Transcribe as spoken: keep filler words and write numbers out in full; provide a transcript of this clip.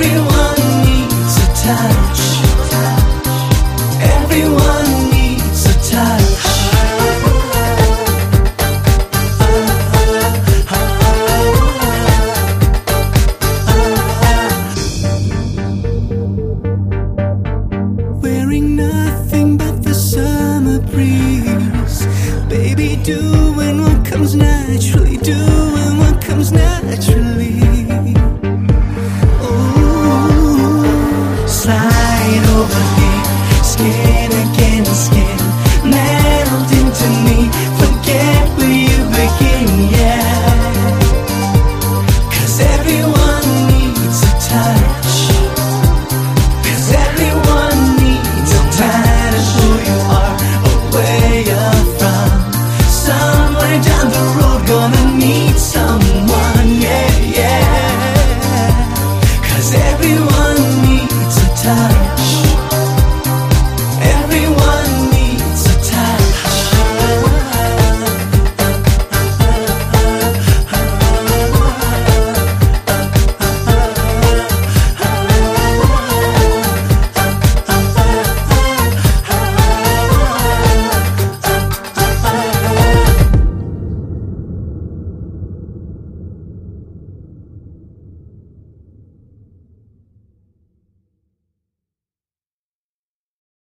Everyone needs a touch. Everyone needs a touch. Wearing nothing but the summer breeze, baby, doing what comes naturally, doing what comes naturally. Slide over here, skin against skin, melt into me, forget where you begin, yeah. Cause everyone needs a touch. Cause everyone needs a touch. Who you are or where you're from, somewhere down the road gonna meet someone, yeah, yeah. Cause everyone needs a touch.